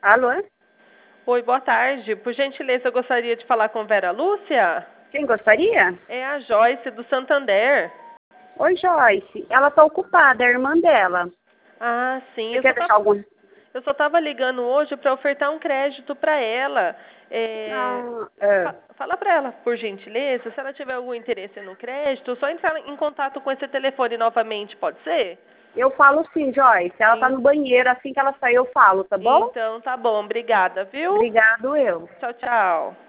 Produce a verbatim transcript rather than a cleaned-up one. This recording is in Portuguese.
Alô? Oi, boa tarde. Por gentileza, eu gostaria de falar com Vera Lúcia. Quem gostaria? É a Joyce do Santander. Oi, Joyce. Ela tá ocupada, é a irmã dela. Ah, sim. Você Eu só quer deixar tava, algum... eu só tava ligando hoje para ofertar um crédito para ela. É, Ah, é. fa- fala para ela, por gentileza, se ela tiver algum interesse no crédito, só entrar em contato com esse telefone novamente, pode ser? Eu falo sim, Joyce. Ela tá En- no banheiro, assim que ela sair eu falo, tá bom? Então, tá bom. Obrigada, viu? Obrigado, eu. Tchau, tchau.